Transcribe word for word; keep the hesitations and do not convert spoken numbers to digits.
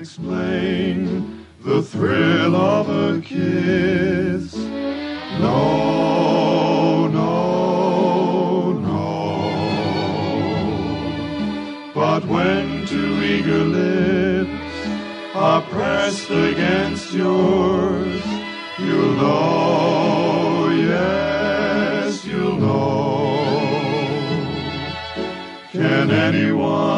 explain the thrill of a kiss. No, no, no. But when two eager lips are pressed against yours, you'll know, yes, you'll know. Can anyone